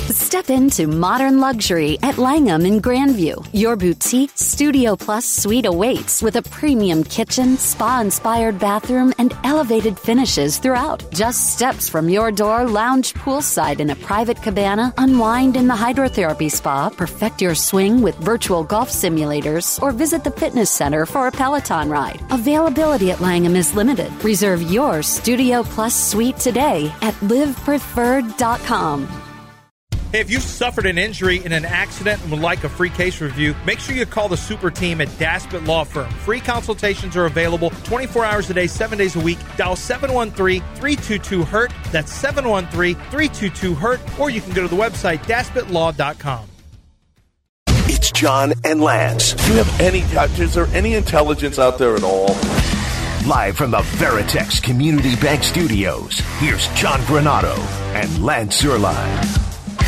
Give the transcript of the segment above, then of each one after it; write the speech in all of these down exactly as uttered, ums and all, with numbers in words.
Step into modern luxury at Langham in Grandview. Your boutique Studio Plus suite awaits with a premium kitchen, spa-inspired bathroom, and elevated finishes throughout. Just steps from your door, lounge poolside in a private cabana, unwind in the hydrotherapy spa, perfect your swing with virtual golf simulators, or visit the fitness center for a Peloton ride. Availability at Langham is limited. Reserve your Studio Plus suite today at live preferred dot com. Hey, if you've suffered an injury in an accident and would like a free case review, make sure you call the super team at Daspit Law Firm. Free consultations are available twenty-four hours a day, seven days a week. Dial seven one three, three two two, hurt. That's seven one three, three two two, hurt. Or you can go to the website daspit law dot com. It's John and Lance. Do you have any, uh, is there any intelligence out there at all? Live from the Veritex Community Bank Studios, here's John Granado and Lance Zierlein.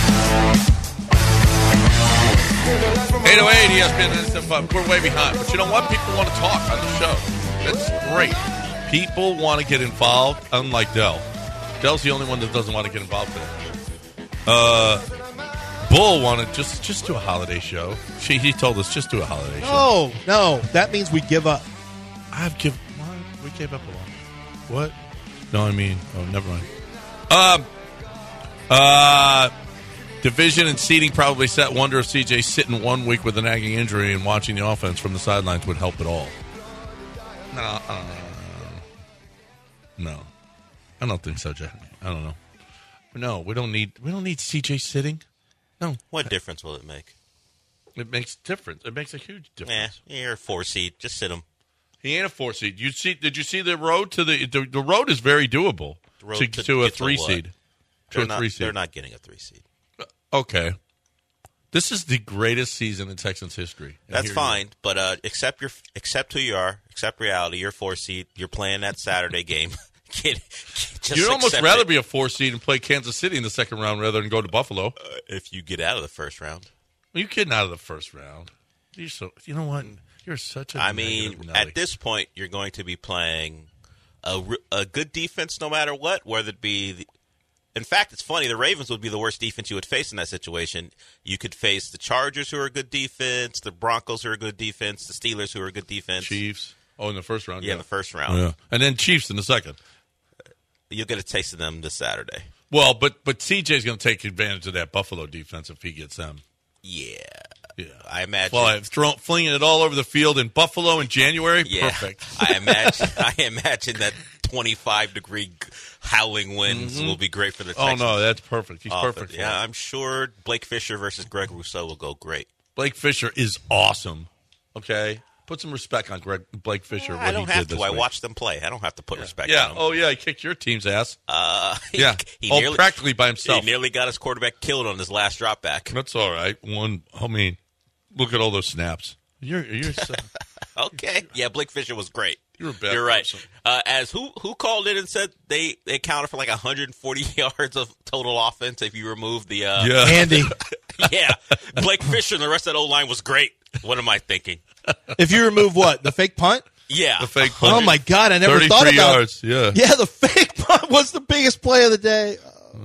eight oh eight E S P N ninety-seven point five. We're way behind. But you know what? People want to talk on the show. That's great. People want to get involved, unlike Dell. Dell's the only one that doesn't want to get involved today. Uh, Bull wanted just just do a holiday show. She He told us just do a holiday show. No, no. That means we give up. I've given We gave up a lot. What? No, I mean, oh, never mind. Um, uh, division and seeding probably set. Wonder if C J sitting one week with a nagging injury and watching the offense from the sidelines would help at all. No, uh, no, I don't think so, Jack. I don't know. No, we don't need we don't need C J sitting. No. What difference will it make? It makes difference. It makes a huge difference. Yeah, you're a four seed. Just sit him. He ain't a four seed. You see? Did you see the road to the the, the road is very doable to, to, to a to three what? seed. To They're a not, three seed. They're not getting a three seed. Okay, this is the greatest season in Texans history. And That's fine, but uh, accept your accept who you are. Accept reality. You're a four seed. You're playing that Saturday game. Get, just You'd almost accept rather it. be a four seed and play Kansas City in the second round rather than go to Buffalo. Uh, if you get out of the first round. Are you kidding? Out of the first round? You're so. You know what? You're such a. I mean, at this point, you're going to be playing a, a good defense no matter what, whether it be the, in fact, it's funny. The Ravens would be the worst defense you would face in that situation. You could face the Chargers, who are a good defense, the Broncos, who are a good defense, the Steelers, who are a good defense. Chiefs. Oh, in the first round. Yeah, Yeah, in the first round. Yeah. And then Chiefs in the second. You'll get a taste of them this Saturday. Well, but but C J's going to take advantage of that Buffalo defense if he gets them. Yeah. Yeah. I imagine. Well, I'm throw, flinging it all over the field in Buffalo in January. Yeah. Perfect. I imagine. I imagine that twenty-five degree howling winds Mm-hmm. will be great for the Oh Texans. no, that's perfect. He's Uh, perfect. but, for yeah, it. I'm sure Blake Fisher versus Greg Rousseau will go great. Blake Fisher is awesome. Okay, put some respect on Greg Blake Fisher. I what don't he have did to. this I week. watched them play. I don't have to put respect Yeah. on them. Oh yeah, he kicked your team's ass. Uh, he, Yeah. He oh, nearly, practically by himself. He nearly got his quarterback killed on his last drop back. That's all right. One. I mean, look at all those snaps. You're you're. So, Okay. Yeah, Blake Fisher was great. You're a bad You're right. person. Uh, as who who called in and said they, they counted for like one hundred forty yards of total offense if you remove the uh, yeah. Andy, yeah. Blake Fisher and the rest of that O line was great. What am I thinking? if you remove what? The fake punt? Yeah. The fake Oh, punt. my God. I never thought thirty-three about yards. Yeah. Yeah, the fake punt was the biggest play of the day.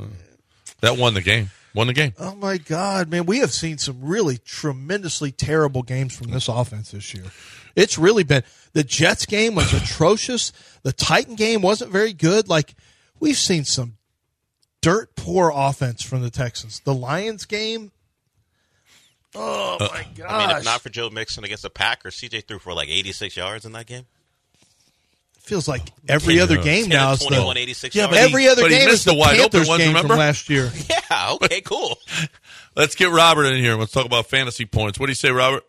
That won the game. Won the game. Oh, my God, man. We have seen some really tremendously terrible games from this offense this year. It's really been – the Jets game was atrocious. The Titan game wasn't very good. Like, we've seen some dirt poor offense from the Texans. The Lions game – oh, my gosh. I mean, if not for Joe Mixon against the Packers, C J threw for like eighty-six yards in that game. feels like every other game ten now of is the twenty-one, eighty-six Yeah, yards. but he- every other but he game missed is the the wide open Panthers ones, game remember? from last year. Yeah, okay, cool. Let's get Robert in here. Let's talk about fantasy points. What do you say, Robert?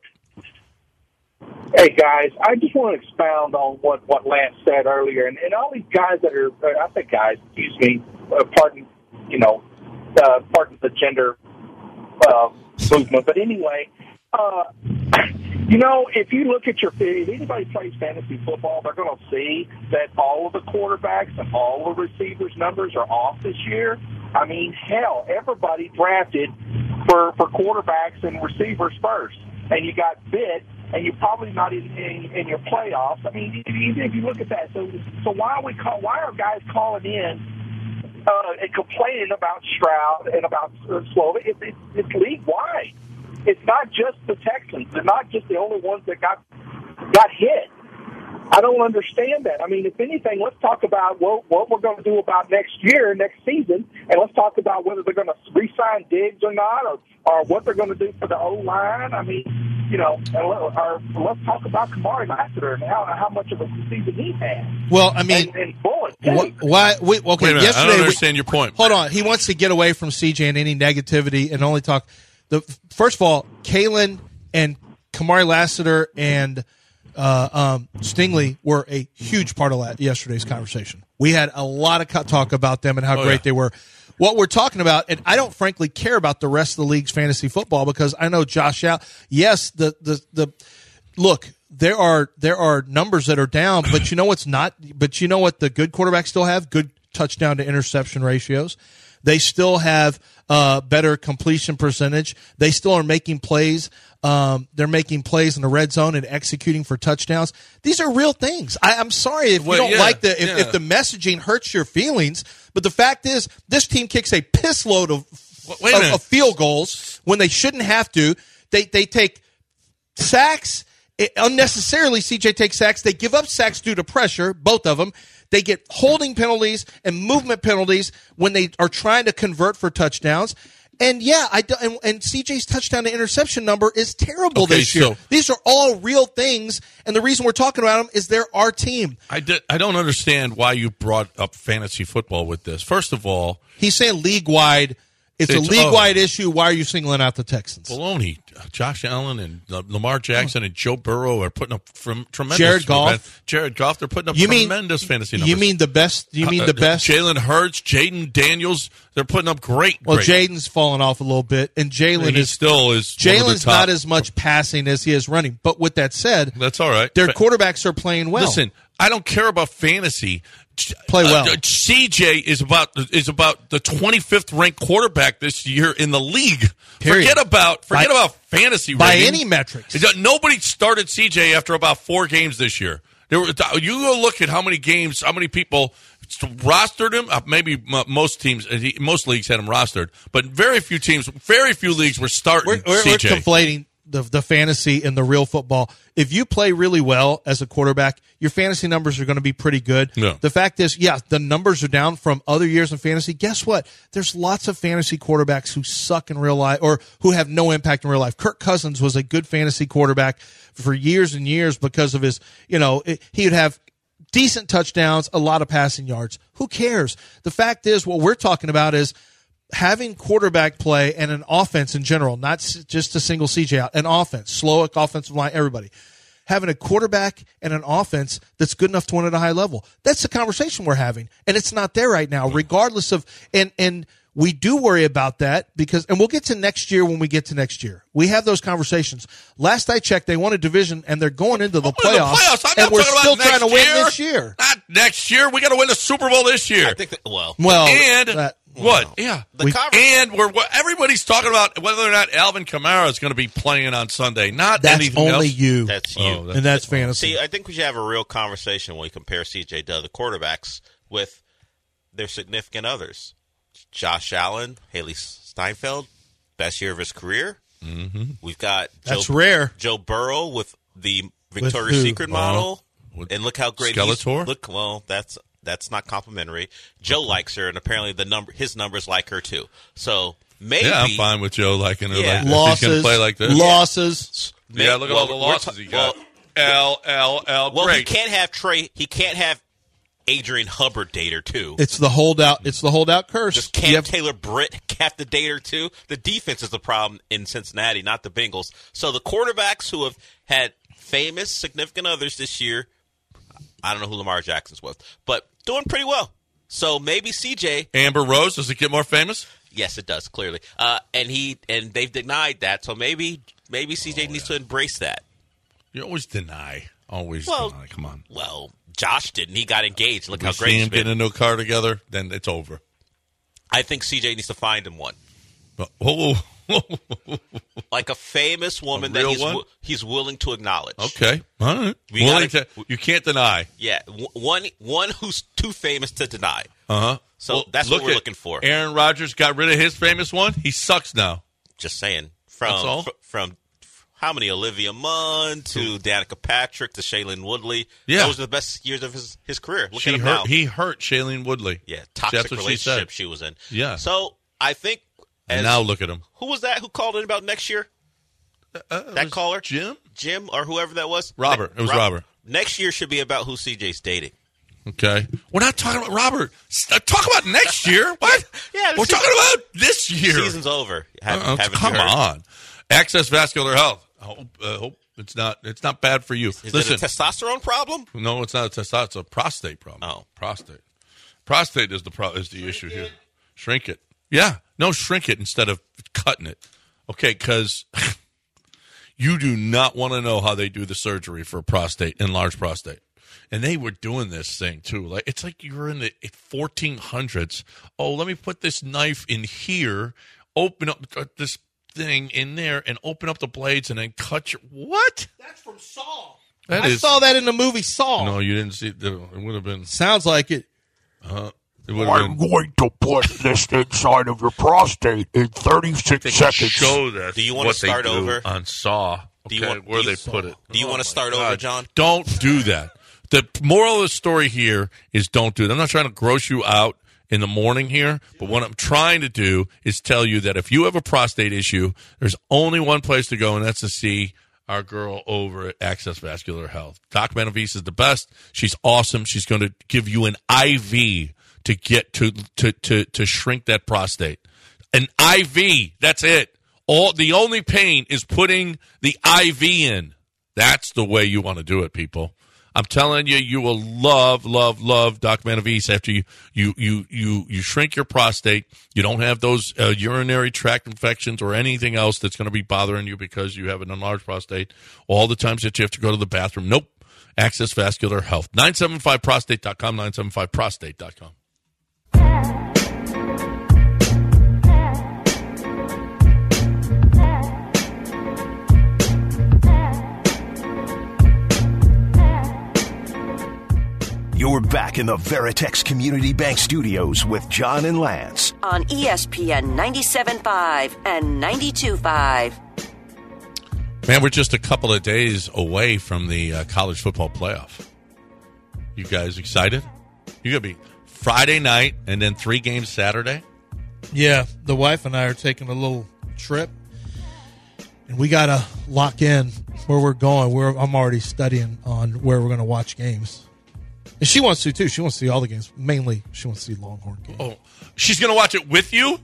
Hey, guys, I just want to expound on what, what Lance said earlier. And, and all these guys that are, I say guys, excuse me, uh, pardon, you know, uh, pardon the gender uh, movement. But anyway, uh, you know, if you look at your, if anybody plays fantasy football, they're going to see that all of the quarterbacks and all the receivers' numbers are off this year. I mean, hell, everybody drafted for, for quarterbacks and receivers first. And you got bit, and you're probably not in, in, in your playoffs. I mean, if you, if you look at that, so so why are we call, why are guys calling in uh, and complaining about Stroud and about uh, Slovis. It, it, it's league-wide. It's not just the Texans. They're not just the only ones that got got hit. I don't understand that. I mean, if anything, let's talk about what, what we're going to do about next year, next season, and let's talk about whether they're going to re-sign Diggs or not, or, or what they're going to do for the O-line. I mean, you know, or, or let's talk about Kamari Lassiter and how, how much of a season he's had. Well, I mean, and, and Bullet, wh- why? We, okay, Wait a minute, yesterday I don't we- understand your point. Hold on, he wants to get away from C J and any negativity and only talk. The first of all, Kalen and Kamari Lassiter and uh, um, Stingley were a huge part of that yesterday's conversation. We had a lot of talk about them and how Oh, great yeah. they were. What we're talking about, and I don't frankly care about the rest of the league's fantasy football because I know Josh Allen. Yes, the the the look there are there are numbers that are down, but you know what's not. But you know what the good quarterbacks still have? Good touchdown to interception ratios. They still have uh, better completion percentage. They still are making plays. Um, they're making plays in the red zone and executing for touchdowns. These are real things. I, I'm sorry if Well, you don't yeah, like the if, yeah. if the messaging hurts your feelings, but the fact is this team kicks a piss load of, Wait a of, minute. of field goals when they shouldn't have to. They they take sacks. It, unnecessarily, C J takes sacks. They give up sacks due to pressure, both of them. They get holding penalties and movement penalties when they are trying to convert for touchdowns. And yeah, I do, and, and C J's touchdown to interception number is terrible Okay, this year. so- These are all real things, and the reason we're talking about them is they're our team. I, did, I don't understand why you brought up fantasy football with this. First of all, He's saying league wide. It's, It's- a league wide issue. Why are you singling out the Texans? baloney. Josh Allen and uh, Lamar Jackson and Joe Burrow are putting up from tremendous. Jared Goff. Jared Goff. They're putting up You mean- tremendous fantasy numbers. You mean the best? You mean Uh, the best? Jalen Hurts, Jaden Daniels. They're putting up great. Well, great. Jaden's fallen off a little bit, and Jalen he is still is. one of the Jalen's top- not as much passing as he is running. But with that said, That's all right. their But- quarterbacks are playing well. Listen, I don't care about fantasy. Play well. Uh, C J is about is about the twenty-fifth ranked quarterback this year in the league. Period. Forget about forget By- about fantasy by rating. any metrics. It does- Nobody started C J after about four games this year. There were, you go look at how many games, how many people rostered him. Uh, maybe m- most teams, uh, he, most leagues had him rostered, but very few teams, very few leagues were starting we're, we're, C we're J. conflating the the fantasy and the real football. If you play really well as a quarterback, your fantasy numbers are going to be pretty good. Yeah. The fact is, yeah, the numbers are down from other years in fantasy. Guess what? There's lots of fantasy quarterbacks who suck in real life or who have no impact in real life. Kirk Cousins was a good fantasy quarterback for years and years because of his, you know, it, he would have decent touchdowns, a lot of passing yards. Who cares? The fact is, what we're talking about is having quarterback play and an offense in general, not s- just a single C J out, an offense, Slowick, offensive line, everybody. Having a quarterback and an offense that's good enough to win at a high level. That's the conversation we're having. And it's not there right now, regardless of, and, and we do worry about that because, and we'll get to next year when we get to next year. We have those conversations. Last I checked, they won a division and they're going into the We're in playoffs. the playoffs. I'm and not we're talking still about trying to next win year. this year. Not next year. We got to win the Super Bowl this year. I think that, well, Well, and that- what? Yeah. the we- conver- And we're what everybody's talking about whether or not Alvin Kamara is going to be playing on Sunday. Not that's anything only else. you. that's you. Oh, that's- and that's fantasy. See, I think we should have a real conversation when we compare C J to other quarterbacks with their significant others. Josh Allen, Haley Steinfeld, best year of his career. Mm-hmm. We've got That's Joe, rare. Joe Burrow with the Victoria's who? Secret model, With and look how great he's Skeletor? look. Well, that's that's not complimentary. Joe likes her, and apparently the number his numbers like her too. So maybe Yeah, I'm fine with Joe liking her Yeah. like this. He's Losses. going to play like this. Losses. may- Yeah, look at well, all the we're losses ta- he got. well, L, L, L, Well, great. he can't have Trey. He can't have Adrian Hubbard date her too. It's the holdout. It's the holdout curse. Does Cam You have- Taylor Britt have to date her too? The defense is the problem in Cincinnati, not the Bengals. So the quarterbacks who have had famous, significant others this year, I don't know who Lamar Jackson's was, but doing pretty well. So maybe C J. Amber Rose, does it get more famous? Yes, it does clearly, uh, and he and they've denied that. So maybe maybe C J Oh, needs to embrace that. You always deny. Always Well, deny. Come on. Well, Josh didn't. He got engaged. Look We how see great him he's been. getting into a car together, then it's over. I think C J needs to find him one. Oh, Like a famous woman A that real he's one? wi- he's willing to acknowledge. okay. All right. We Willing gotta- to, you can't deny. Yeah, w- one one who's too famous to deny. Uh huh. So Well, that's look what we're at- looking for. Aaron Rodgers got rid of his famous one. He sucks now. Just saying. That's From all? fr- from how many Olivia Munn to Danica Patrick to Shailene Woodley. Yeah. Those are the best years of his, his career. Look She at him hurt. now. He hurt Shailene Woodley. yeah, toxic That's what she relationship said. she, was in. Yeah. So I think. As, And now look at him. who was that? Who called in about next year? Uh, it That was caller, Jim. Jim, or whoever that was. Robert. It was Robert. Next year should be about who C J's dating. Okay. We're not talking about Robert. S- uh, Talk about next year. What? Yeah, the We're season- talking about this year. Season's over. Have, Uh, haven't come you heard? on. Access Vascular Health. I hope, uh, hope it's not. It's not bad for you. Is Listen. it a testosterone problem? No, it's not a testosterone. It's a prostate problem. Oh. prostate. Prostate is the pro- is the issue here. Shrink it. Yeah. No, shrink it instead of cutting it. Okay, because you do not want to know how they do the surgery for prostate, enlarged prostate. And they were doing this thing too. Like it's like you were in the fourteen hundreds. Oh, let me put this knife in here, open up uh, this thing in there, and open up the blades, and then cut your what? That's from Saw. That I is- saw that in the movie Saw. No, you didn't see. It would have been. Sounds like it. It would have I'm been. going to put this inside of your prostate in thirty-six seconds. Show that. Do you wanna what they start do over? on Saw? Do you Okay, want- where do you- they put it? Do you Oh want my to start God. over, John? Don't do that. The moral of the story here is don't do that. I'm not trying to gross you out in the morning here, but what I'm trying to do is tell you that if you have a prostate issue, there's only one place to go, and that's to see our girl over at Access Vascular Health. Doc Benavides is the best. She's awesome. She's going to give you an I V to get to to to to shrink that prostate. An I V. That's it. All the only pain is putting the I V in. That's the way you want to do it, people. I'm telling you, you will love, love, love Doc Benavides after you, you, you, you, you shrink your prostate. You don't have those uh, urinary tract infections or anything else that's going to be bothering you because you have an enlarged prostate. All the times that you have to go to the bathroom. Nope. Access Vascular Health. nine seven five prostate dot com, nine seven five prostate dot com. You're back in the Veritex Community Bank Studios with John and Lance. On E S P N ninety-seven point five and ninety-two point five. Man, we're just a couple of days away from the uh, college football playoff. You guys excited? You're going to be Friday night and then three games Saturday? Yeah, the wife and I are taking a little trip, and we got to lock in where we're going. We're, I'm already studying on where we're going to watch games. And she wants to, too. She wants to see all the games. Mainly, she wants to see Longhorn games. Oh, she's going to watch it with you?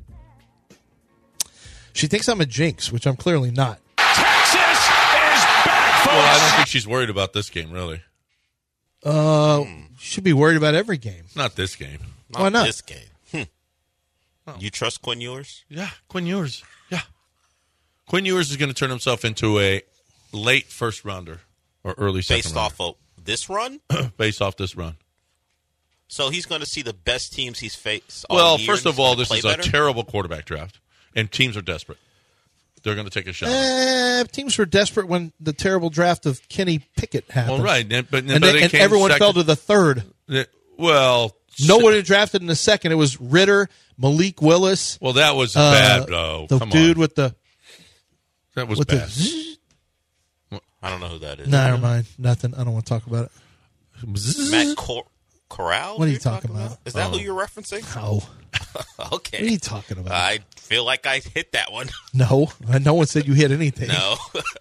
She thinks I'm a jinx, which I'm clearly not. Texas is back, folks. Well, I don't think she's worried about this game, really. Uh, should be worried about every game. Not this game. Why not? This game. Hmm. You trust Quinn Ewers? Yeah, Quinn Ewers. Yeah. Quinn Ewers is going to turn himself into a late first rounder or early second Based rounder. off of this run? Based off this run. So he's going to see the best teams he's faced all Well, year first and of all, he's this gonna is play a better? terrible quarterback draft, and teams are desperate. They're going to take a shot. Uh, teams were desperate when the terrible draft of Kenny Pickett happened. Well, right, and, but, And, but then, they and came everyone second. fell to the third. The- well, No one had drafted in the second. It was Ritter, Malik Willis. Well, that was uh, bad, though. The Come dude on. with the that was with bad. the. zzz. I don't know who that is. Nah, never mind. Nothing. I don't want to talk about it. Matt Cor- Corral? What are you you're talking about? Is that Oh. who you're referencing? No. Okay. What are you talking about? I feel like I hit that one. No. No one said you hit anything. No.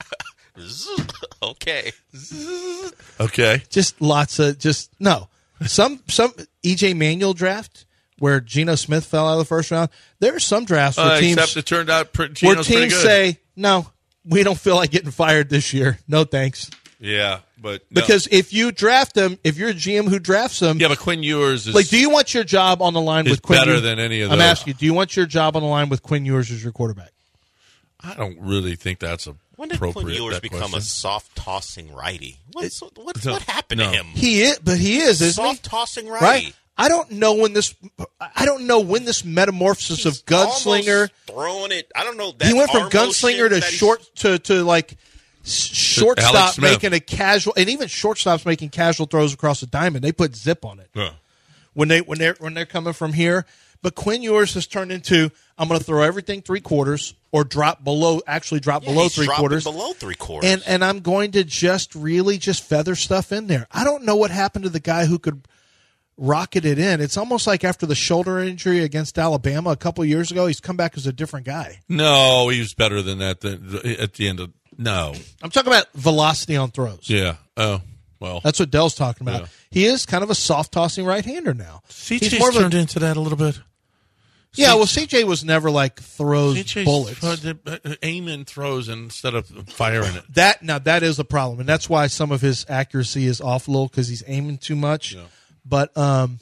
Okay. Okay. Just lots of just no. Some some E J Manuel draft where Geno Smith fell out of the first round. There are some drafts where Uh, teams except it turned out pre- where Geno's pretty teams good. say no. We don't feel like getting fired this year. No thanks. Yeah, but no. Because if you draft them, if you're a G M who drafts them, yeah, but Quinn Ewers is like, do you want your job on the line is with Quinn? better Ewers? than any of I'm those. asking you, do you want your job on the line with Quinn Ewers as your quarterback? I don't really think that's a When did appropriate. Quinn Ewers that become question. a soft tossing righty? What's, what, no, what happened no. to him? He is, but he is, isn't Soft he? tossing righty. Right. I don't know when this. I don't know when this metamorphosis He's of gunslinger. almost throwing it. I don't know. That He went from arm gunslinger motion to that he's- short to to like s- shortstop Alex Smith. making a casual, and even shortstops making casual throws across the diamond. They put zip on it. Yeah. when they when they're when they're coming from here. But Quinn Ewers has turned into I'm going to throw everything three quarters or drop below, actually drop Yeah, below he's three dropping quarters, below three quarters. and and I'm going to just really just feather stuff in there. I don't know what happened to the guy who could rocket it in. It's almost like after the shoulder injury against Alabama a couple years ago, he's come back as a different guy. No, he was better than that than, at the end of no. I'm talking about velocity on throws. Yeah. Oh, well. That's what Dell's talking about. Yeah. He is kind of a soft tossing right hander now. C He's J's more of a- turned into that a little bit. Yeah, well, C J was never like throws C J's bullets. uh, aiming throws instead of firing it. That now that is a problem, and that's why some of his accuracy is off a little because he's aiming too much. Yeah. But um,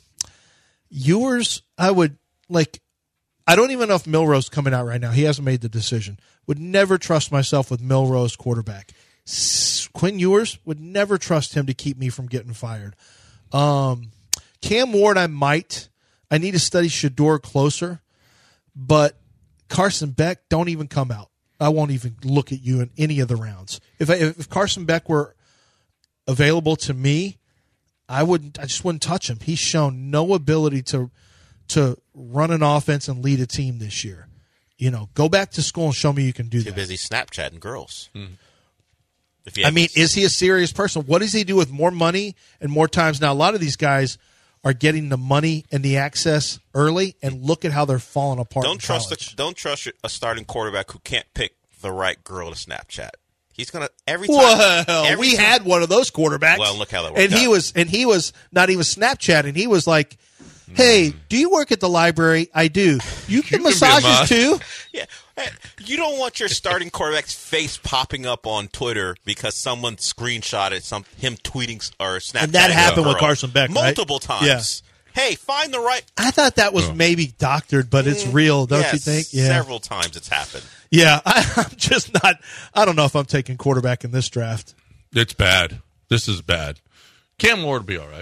Ewers, I would like. I don't even know if Milrose coming out right now. He hasn't made the decision. Would never trust myself with Milrose quarterback. S- Quinn Ewers would never trust him to keep me from getting fired. Um, Cam Ward, I might. I need to study Shador closer, but Carson Beck, don't even come out. I won't even look at you in any of the rounds. If I, if Carson Beck were available to me, I wouldn't. I just wouldn't touch him. He's shown no ability to to run an offense and lead a team this year. You know, go back to school and show me you can do Too that. busy Snapchatting girls. Mm. If you I have- mean, is he a serious person? What does he do with more money and more times? Now, a lot of these guys are getting the money and the access early, and look at how they're falling apart. don't in trust college. a, don't trust a starting quarterback who can't pick the right girl to Snapchat. He's gonna every time. Well, every we time- had one of those quarterbacks. Well, look how that worked and he out. was and he was not even Snapchatting. He was like, "Hey, do you work at the library? I do. You get can be a massages mod. too." Yeah, Hey, you don't want your starting quarterback's face popping up on Twitter because someone screenshotted some him tweeting s- or Snapchatting. And that a happened with girl Carson Beck, right? multiple times. Yeah. Hey, find the right. I thought that was maybe doctored, but it's real, don't Yes, you think? Yeah, several times it's happened. yeah. I, I'm just not. I don't know if I'm taking quarterback in this draft. It's bad. This is bad. Cam Ward will be all right.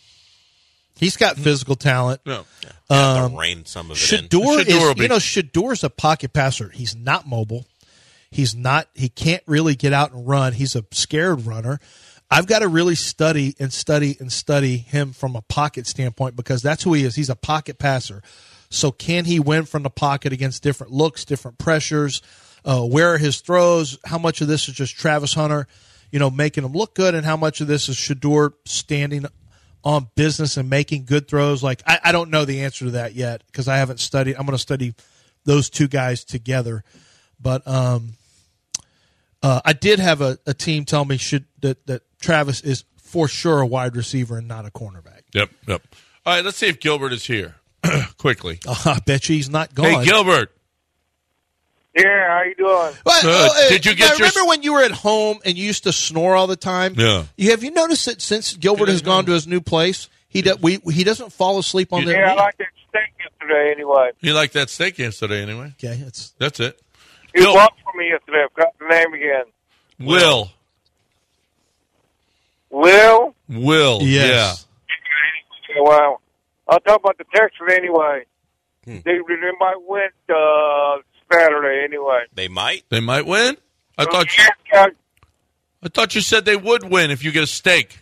He's got physical talent. No. You have Um, to rein some of it in. Shador is, Shador will be- you know, Shador's a pocket passer. He's not mobile. He's not. He can't really get out and run. He's a scared runner. I've got to really study and study and study him from a pocket standpoint because that's who he is. He's a pocket passer. So can he win from the pocket against different looks, different pressures? Uh, where are his throws? How much of this is just Travis Hunter, you know, making him look good, and how much of this is Shador standing on business and making good throws? Like I, I don't know the answer to that yet because I haven't studied. I'm going to study those two guys together. But um, uh, I did have a, a team tell me should that, that Travis is for sure a wide receiver and not a cornerback. Yep, yep. All right, let's see if Gilbert is here quickly. Uh, I bet you he's not gone. Hey, Gilbert. Yeah, how you doing? Well, Good. oh, uh, Did you I get your- remember when you were at home and you used to snore all the time? Yeah. You, have you noticed that since Gilbert has gone to his new place, he do, we, he doesn't fall asleep on the Yeah, I like that steak yesterday anyway. You liked that steak yesterday anyway. Okay, it's That's it. You Gil- bought for me yesterday. I forgot the name again. Will. Will? Will. yes. Well, I'll talk about the Texans anyway. They, they might win uh, Saturday anyway. They might. Yeah. They might win? I thought you, Yeah, I thought you said they would win if you get a steak.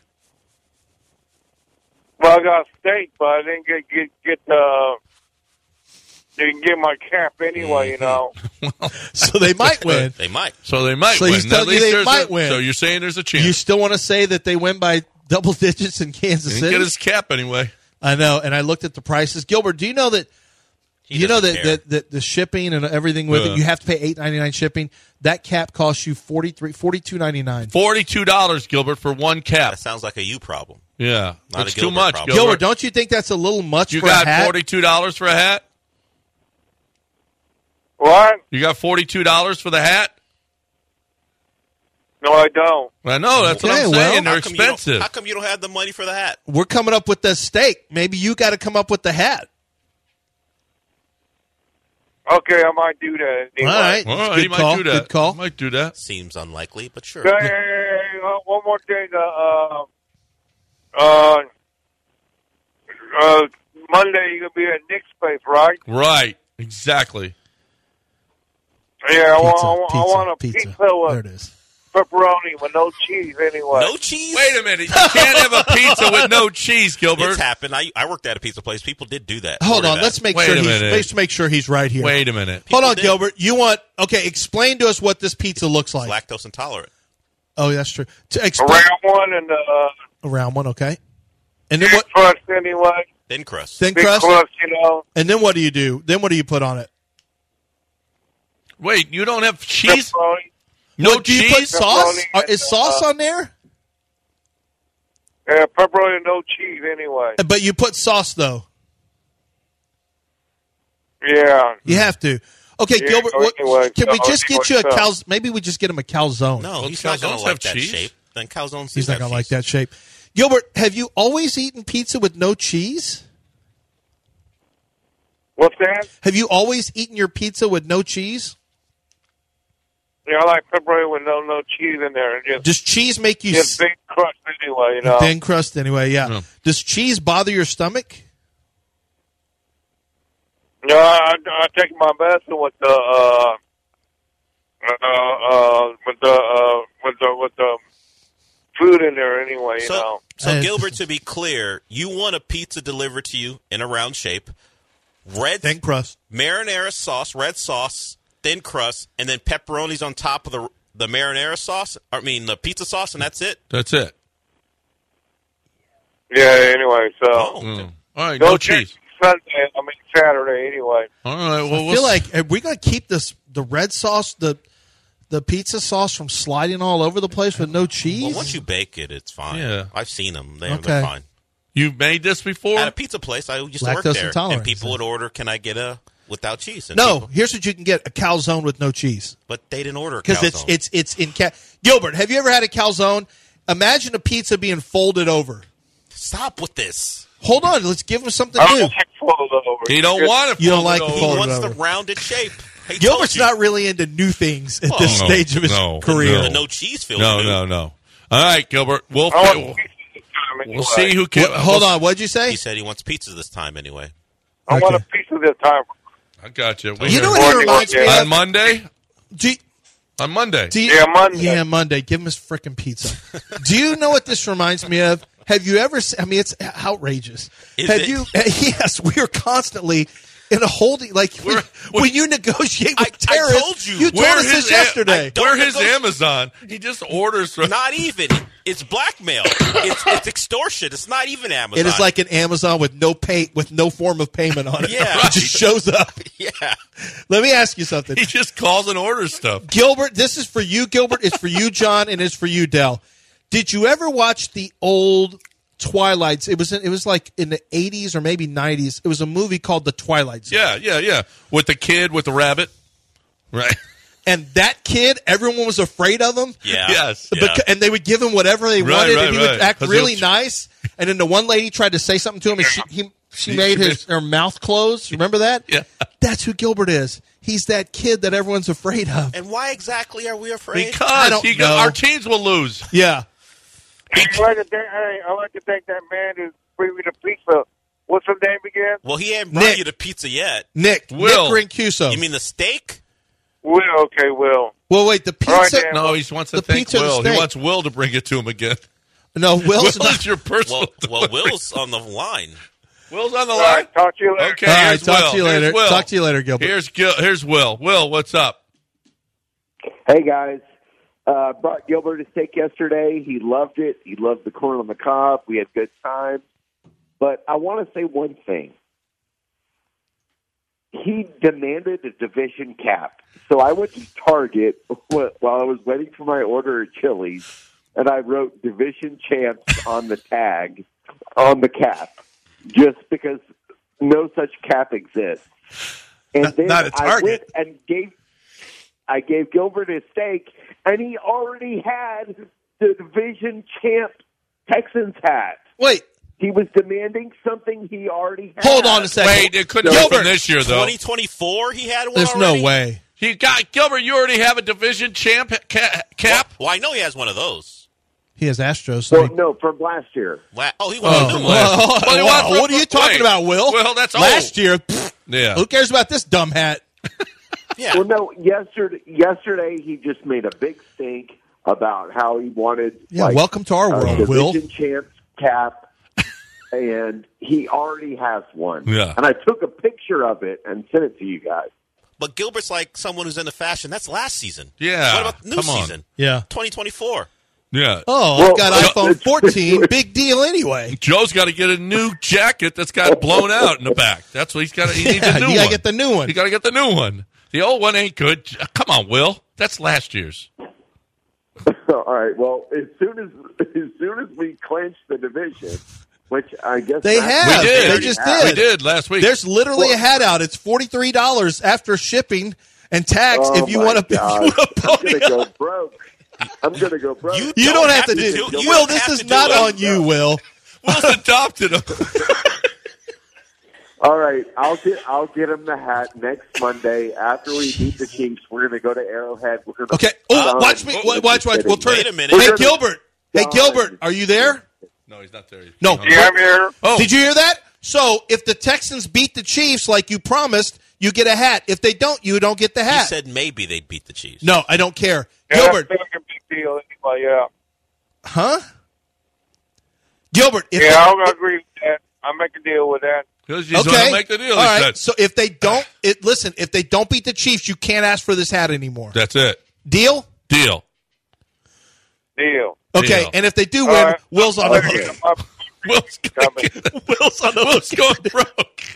well, I got a steak, but I didn't get get get uh, didn't get my cap anyway. You know. So they might win. They might. So they might So win. he's telling At you least they there's might a- win. So you're saying there's a chance. You still want to say that they win by double digits in Kansas Didn't City? get his cap anyway. I know, and I looked at the prices. Gilbert, do you know that He you know doesn't that, care. that, that the shipping and everything with Yeah. it, you have to pay eight ninety nine shipping. That cap costs you forty-three forty-two ninety-nine. Forty-two dollars, Gilbert, for one cap. That sounds like a you problem. Yeah, Not it's a too Gilbert much, problem. Gilbert. Gilbert, don't you think that's a little much You for got a hat? forty-two dollars for a hat. What? You got forty-two dollars for the hat. No, I don't. I know that's what Okay, I'm well- saying. They're How come you don't- expensive. How come you don't have the money for the hat? We're coming up with the steak. Maybe you got to come up with the hat. Okay, I might do that. Anyway. All right. Well, Good he might call. do that. Good call. He might do that. Seems unlikely, but sure. Hey, hey, hey, hey, uh, one more thing. Uh, uh, uh, Monday you're gonna be at Nick's place, right? Right. Exactly. Yeah, I, Pizza, want, I, pizza, want a pizza. pizza. with- There it is. pepperoni with no cheese anyway. No cheese? Wait a minute. You can't have a pizza with no cheese, Gilbert. It's happened. I, I worked at a pizza place. People did do that. Hold Order on. that. Let's make Wait sure a he's minute. let's make sure he's right here. Wait a minute. Hold on, did. Gilbert. You want okay? Explain to us what this pizza looks like. Lactose intolerant. Oh, that's true. To A explain round one and uh, a round one, okay. And then thin what? crust anyway. Thin crust. Thin Big crust. crust, you know. And then what do you do? Then what do you put on it? Wait, you don't have cheese? Pepperoni. No What, do you cheese? put sauce? Pepperoni Are- Is and, sauce uh, on there? Yeah, pepperoni and no cheese anyway. But you put sauce though. Yeah. You have to. Okay, Yeah, Gilbert. What, anyway, can we so just get you a anyway, so- cal? Maybe we just get him a calzone. No, Well, he's not going calzones to like have that cheese. shape. Then calzones. He's do not have gonna like cheese. that shape. Gilbert, have you always eaten pizza with no cheese? What's that? Have you always eaten your pizza with no cheese? Yeah, I like pepperoni with no no cheese in there. And just, Does cheese make you just s- big crust anyway, you know. thin crust anyway? Yeah. No. Does cheese bother your stomach? No, I, I take my medicine with the uh, uh, uh, with the uh, with the with the food in there anyway, you So, know. so Uh, Gilbert, to be clear, you want a pizza delivered to you in a round shape, red Thin crust. marinara sauce, red sauce, thin crust, and then pepperonis on top of the the marinara sauce. I mean, the pizza sauce, and that's it. That's it. Yeah. Anyway, so Oh, Mm. All right, no, no cheese. Sunday, I mean Saturday anyway. All right, well, I we'll feel s- like are we going to keep this the red sauce the the pizza sauce from sliding all over the place with no cheese? well, once you bake it, it's fine. Yeah. I've seen them; they, Okay. they're fine. you've made this before? At a pizza place, I used to work Lactose there, intolerant, and people so- would order, "Can I get a without cheese?" And no, people- here's what you can get: a calzone with no cheese. but they didn't order Because it's calzone. it's it's in ca- Gilbert. Have you ever had a calzone? Imagine a pizza being folded over. Stop with this. Hold on, let's give him something I new. don't like fold over. He don't want it. You don't folded like it over. He folded wants over. the rounded shape. He told Gilbert's you. not really into new things at Well, this no, stage of his no, career. no. the no cheese filled. No, dude. no, no. All right, Gilbert. We'll I want we'll, pizza this time anyway. we'll see who can. What- hold we'll- on, what'd you say? He said he wants pizza this time anyway. I want a Okay. pizza this time. I got you. We You can- know what he reminds me on of? Monday? Do you, On Monday. do you- Yeah, Monday. Yeah, Monday. Give him his frickin' pizza. Do you know what this reminds me of? Have you ever? se- I mean, it's outrageous. Is Have it? you? Yes, we are constantly in a holding. Like when, We're- when you negotiate I- with I terrorists, told you. you told We're us his this a- yesterday. Don't We're his negotiate. Amazon. He just orders from. Not even. It's blackmail. It's, it's extortion. It's not even Amazon. It is like an Amazon with no pay, with no form of payment on it. Yeah. It just shows up. yeah. Let me ask you something. He just calls and orders stuff. Gilbert, this is for you, Gilbert. It's for you, John, and it's for you, Dell. Did you ever watch the old Twilights? It was it was like in the eighties or maybe nineties. It was a movie called The Twilight Zone. Yeah, yeah, yeah. With the kid with the rabbit. Right. And that kid, everyone was afraid of him. Yeah. Yes. Yeah. Beca- and they would give him whatever they Right, wanted, right, and he right. would act 'Cause really he'll- nice. And then the one lady tried to say something to him, and she he, she made his her mouth close. Remember that? Yeah. That's who Gilbert is. He's that kid that everyone's afraid of. And why exactly are we afraid? Because don't he know. got, our teams will lose. Yeah. I like to thank, hey, I like to thank that man who bring me the pizza. What's his name again? Well, he ain't brought Nick. you the pizza yet. Nick, Will. Nick Rincuso. You mean the steak? Will. Okay, Will. well, wait, the All right, pizza. Dan. No, he wants to The thank pizza or the Will. He steak? wants Will to bring it to him again. no, Will's Will not. is your personal. Well, well, Will's on the line. Will's on the All line. right, talk to you later. Okay, All right, here's talk Will. to you Here's later. Will. Talk to you later, Gilbert. Here's Gil- here's Will. Will, what's up? Hey, guys. Uh, brought Gilbert a steak yesterday. He loved it. He loved the corn on the cob. We had good times. But I want to say one thing. He demanded a division cap. So I went to Target while I was waiting for my order at Chili's, and I wrote division champs on the tag, on the cap, just because no such cap exists. And Not- then not at I Target. went and gave I gave Gilbert his steak, and he already had the division champ Texans hat. Wait, He was demanding something he already had. hold on a second. Wait, it couldn't be Gilbert, from this year, though. twenty twenty-four, he had one There's already? no way. He got Gilbert. You already have a division champ ca- cap. Well, I know he has one of those. He has Astros. So Well, he- no, from last year. La- Oh, he went Oh, on from the last- well, What do you well, want from- what are you talking wait. about, Will? Well, that's last old. year. pfft, Yeah. Who cares about this dumb hat? Yeah. Well, no, yesterday, yesterday he just made a big stink. about how he wanted. Yeah, like, welcome to our a world, division Will. champs cap, and he already has one. Yeah. And I took a picture of it and sent it to you guys. But Gilbert's like someone who's into fashion. That's last season. Yeah. What about new Come on. season? Yeah. twenty twenty-four. Yeah. Oh, Well, I've got well, iPhone it's- fourteen. Big deal anyway. Joe's got to get a new jacket that's got blown out in the back. That's what he's got. He needs Yeah, a new you gotta one. get the new one. You got to get the new one. The old one ain't good. Come on, Will. That's last year's. All right. Well, as soon as as soon as we clinch the division, which I guess They that's- have. We did. They just have. We did last week. There's literally a hat out. It's forty-three dollars after shipping and tax Oh if you my want to God. pony I'm gonna up. go broke. I'm gonna go broke. You You don't don't have have to to do, do- you Will, don't this have is to do not it. on you, Will. Will's adopted him. All right, I'll get I'll get him the hat next Monday after we beat the Chiefs. We're gonna go to Arrowhead. We're gonna Okay. Oh, um, watch me. Watch, watch, watch. We'll turn Wait it. a minute. Hey, We're gonna- Gilbert. Hey, Done. Gilbert. Are you there? No, he's not there. No. Yeah, I'm here. Oh, Did you hear that? So if the Texans beat the Chiefs like you promised, you get a hat. If they don't, you don't get the He hat. said maybe they'd beat the Chiefs. No, I don't care. Yeah, Gilbert. that's a big deal anyway, yeah. Huh? Gilbert. If Yeah, they- I'll agree with that. I'll make a deal with that. Because he's okay. going to make the deal. All he right. said. So if they don't, it listen. If they don't beat the Chiefs, you can't ask for this hat anymore. That's it. Deal? Deal. Deal. Okay. Deal. And if they do All win, right. Will's on I'll the let you hook. know my- Will's going Coming. Will's on the Will's hook. going broke.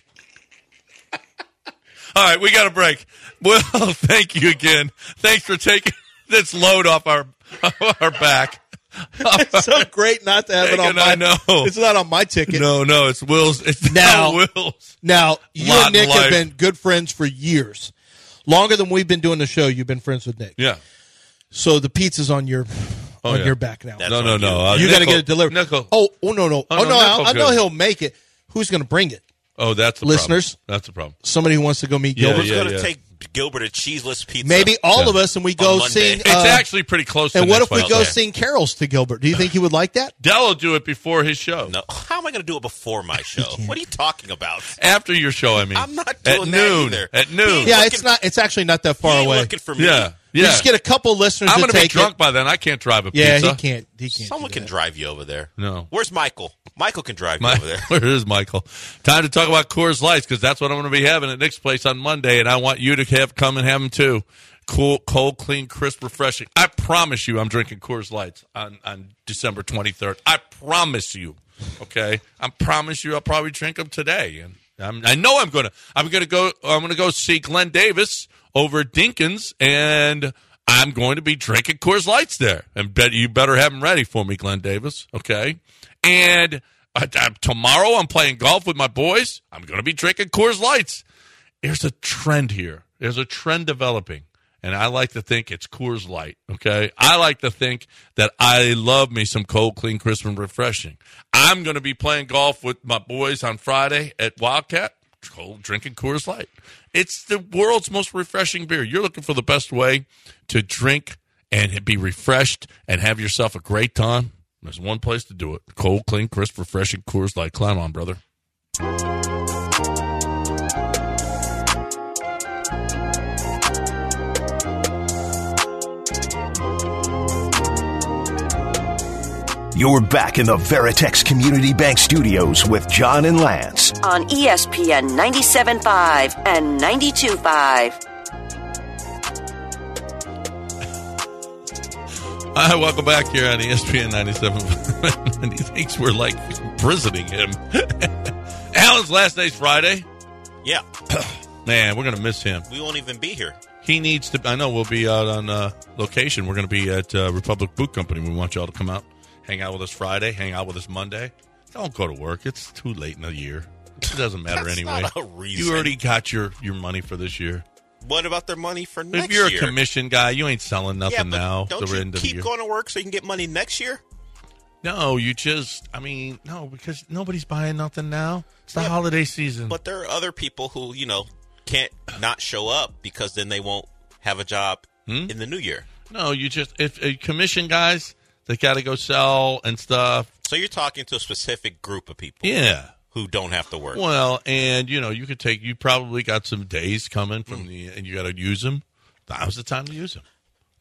All right, we got a break. Will, thank you again. Thanks for taking this load off our our back. It's so great not to have it on Taking, my. I know. It's not on my ticket. No, no, it's Will's. It's Now- now Will's. Now you Lot and Nick in have life. been good friends for years, longer than we've been doing the show. You've been friends with Nick. Yeah. So the pizza's on your Oh, on yeah. your back now. That's No, no, on no. you. Uh, you got to Nickel- get it delivered. Nickel. Oh, oh no, no. Oh, Oh, no, no. I, Nickel I know good. he'll make it. Who's going to bring it? Oh, that's the Listeners. problem. That's the problem. Somebody who wants to go meet Yeah, Gilbert. Who's yeah, going to yeah. take Gilbert a cheeseless pizza? Maybe all Yeah. of us, and we go Monday. sing. It's uh, It's actually pretty close to And what if next we go Wednesday. sing carols to Gilbert? Do you think he would like that? Dell will do it before his show. No. How am I going to do it before my show? What are you talking about? After your show, I mean. I'm not At doing that noon. either. At noon. He- Yeah, looking- it's not. It's actually not that He far ain't away. looking for me. Yeah. We Yeah. just get a couple listeners I'm to going to be take drunk it. by then. I can't drive a Yeah, pizza. he can't. He can't. Someone do can that. drive you over there. No. Where's Michael? Michael can drive you My, over there. where is Michael? Time to talk about Coors Lights because that's what I'm going to be having at Nick's place on Monday, and I want you to have come and have them too. Cool, cold, clean, crisp, refreshing. I promise you, I'm drinking Coors Lights on, on December twenty-third. I promise you. Okay, I promise you, I'll probably drink them today, and I'm, I know I'm going to. I'm going to go. I'm going to go see Glenn Davis over at Dinkins, and I'm going to be drinking Coors Lights there. And bet you better have them ready for me, Glenn Davis. Okay, and. Uh, uh, tomorrow I'm playing golf with my boys. I'm going to be drinking Coors Lights. There's a trend here. There's a trend developing, and I like to think it's Coors Light, okay? I like to think that I love me some cold, clean, crisp, and refreshing. I'm going to be playing golf with my boys on Friday at Wildcat, cold, drinking Coors Light. It's the world's most refreshing beer. You're looking for the best way to drink and be refreshed and have yourself a great time. There's one place to do it. Cold, clean, crisp, refreshing Coors Light. Climb on, brother. You're back in the Veritex Community Bank Studios with John and Lance. On E S P N ninety-seven point five and ninety-two point five. Hi, welcome back here on E S P N ninety-seven. And he thinks we're like imprisoning him. Alan's last day's Friday. Yeah. Man, we're going to miss him. We won't even be here. He needs to, I know we'll be out on uh, location. We're going to be at uh, Republic Boot Company. We want y'all to come out, hang out with us Friday, hang out with us Monday. Don't go to work. It's too late in the year. It doesn't matter That's anyway. not a reason. You already got your, your money for this year. What about their money for next If you're year? a commission guy, you ain't selling nothing yeah, but now. Don't the you end of the keep year. going to work so you can get money next year? No, you just, I mean, no, because nobody's buying nothing now. It's the Yeah, holiday season. But there are other people who, you know, can't not show up because then they won't have a job Hmm? in the new year. No, you just, if uh, commission guys, they got to go sell and stuff. So you're talking to a specific group of people Yeah. who don't have to work. Well, and, you know, you could take, you probably got some days coming Hmm. from the, and you got to use them. Now's the time to use them.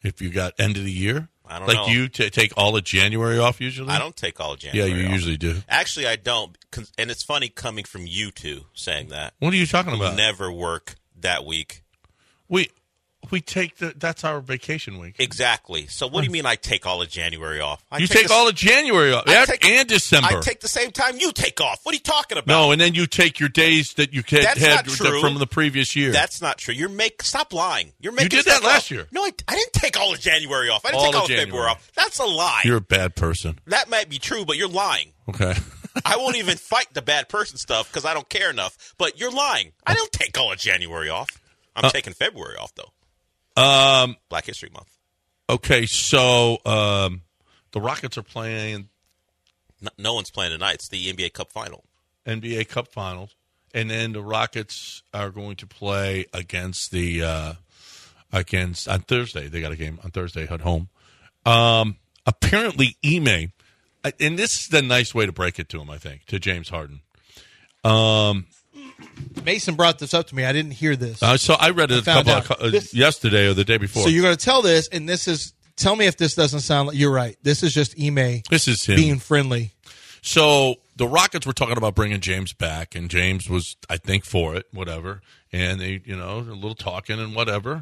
If you got end of the year? I don't like know. Like you t- take all of January off usually? I don't take all of January Yeah, you off. usually do. Actually, I don't. And it's funny coming from you two saying that. What are you talking We about? never work that week. We we take the that's our vacation week. Exactly. So what do you mean I take all of January off? I You take the, all of January off. I Yeah, take- and December. I take the same time you take off. What are you talking about? No, and then you take your days that you had, That's had not true. from the previous year. That's not true. You're make stop lying. You're making did that stuff last up. year. No, I, I didn't take all of January off. I didn't All take all of of February January. off. That's a lie. You're a bad person. That might be true, but you're lying. Okay. I won't even fight the bad person stuff because I don't care enough. But you're lying. I don't take all of January off. I'm Uh, taking February off, though. Um, Black History Month. Okay, so um, the Rockets are playing No, no one's playing tonight. It's the N B A Cup Final. N B A Cup Finals, and then the Rockets are going to play against the uh, against on Thursday. They got a game on Thursday at home. Um, apparently, Ime, and this is the nice way to break it to him, I think, to James Harden. Um, Mason brought this up to me. I didn't hear this. uh, so I read it I a found couple out. of, uh, This- yesterday or the day before. So you're going to tell this, and this is tell me if this doesn't sound like you're right. This is just Ime This is him being friendly. So the Rockets were talking about bringing James back, and James was, I think, for it, whatever. And they, you know, a little talking and whatever.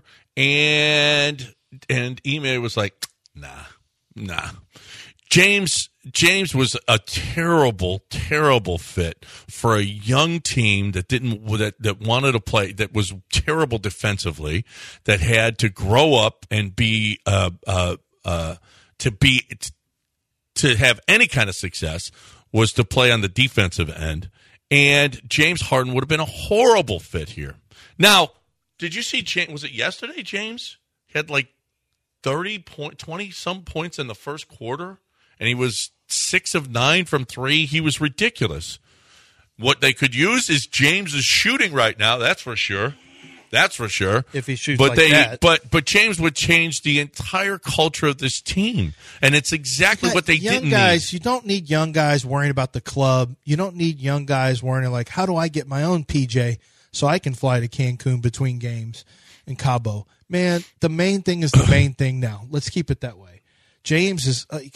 And and Ime was like, nah, nah. James James was a terrible, terrible fit for a young team that didn't that that wanted to play, that was terrible defensively, that had to grow up and be uh uh uh to be. to have any kind of success was to play on the defensive end. And James Harden would have been a horrible fit here. Now, did you see, James, was it yesterday, James? He had like thirty point, twenty some points in the first quarter, and he was six of nine from three. He was ridiculous. What they could use is James's shooting right now, that's for sure. That's for sure. If he shoots but like they, that. But but James would change the entire culture of this team, and it's exactly But what they young didn't guys, need. you don't need young guys worrying about the club. You don't need young guys worrying like, how do I get my own P J so I can fly to Cancun between games in Cabo? Man, the main thing is the main thing now. Let's keep it that way. James is like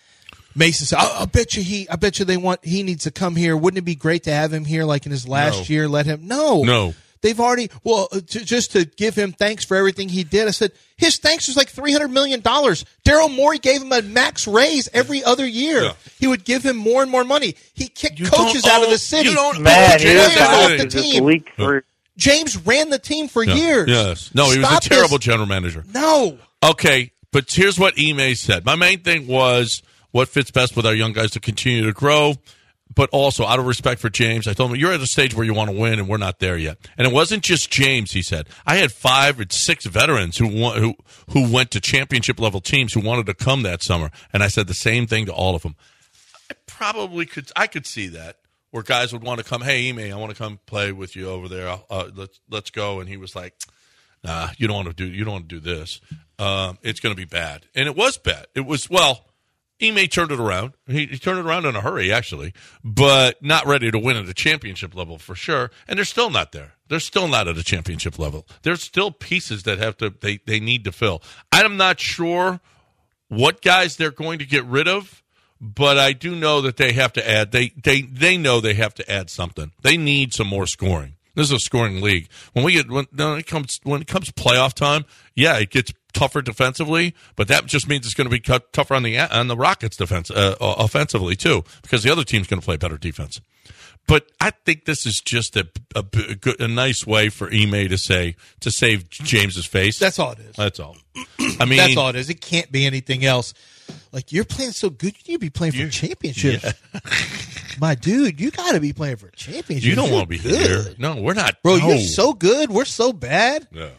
Mason said, I, I bet you he I bet you they want he needs to come here. Wouldn't it be great to have him here like in his last No. year? Let him No. No. They've already, well, uh, to, just to give him thanks for everything he did. I said, his thanks was like three hundred million dollars. Daryl Morey gave him a max raise every other year. Yeah. He would give him more and more money. He kicked You coaches don't out of own- the city. you don't Man, own you're James players off about the to Harden. just team. leak through. James ran the team for Yeah. years. Yes. No, he was Stop a terrible this. general manager. No. Okay, but here's what Ime said. My main thing was what fits best with our young guys to continue to grow, but also out of respect for James, I told him, you're at a stage where you want to win, and we're not there yet. And it wasn't just James, he said. I had five or six veterans who wa- who who went to championship-level teams who wanted to come that summer, and I said the same thing to all of them. I probably could I could see that, where guys would want to come, hey, Ime, I want to come play with you over there. Uh, let's let's go. And he was like, nah, you don't want to do you don't want to do this. Um, it's going to be bad. And it was bad. It was, well, Ime turned it around. He, he turned it around in a hurry, actually, but not ready to win at a championship level for sure. And they're still not there. They're still not at a championship level. There's still pieces that have to they, they need to fill. I'm not sure what guys they're going to get rid of, but I do know that they have to add. They they they know they have to add something. They need some more scoring. This is a scoring league. When we get when, when it comes when it comes playoff time, yeah, it gets tougher defensively, but that just means it's going to be cut, tougher on the on the Rockets' defense uh, offensively too, because the other team's going to play better defense. But I think this is just a a, a, good, a nice way for Ime to say to save James's face. That's all it is. That's all. I mean, That's all it is. It can't be anything else. Like, you're playing so good, you need to be playing for championships. Yeah. My dude, you got to be playing for a championship. You don't You're want to be good. here. No, we're not. Bro, no. you're so good. We're so bad. Yeah.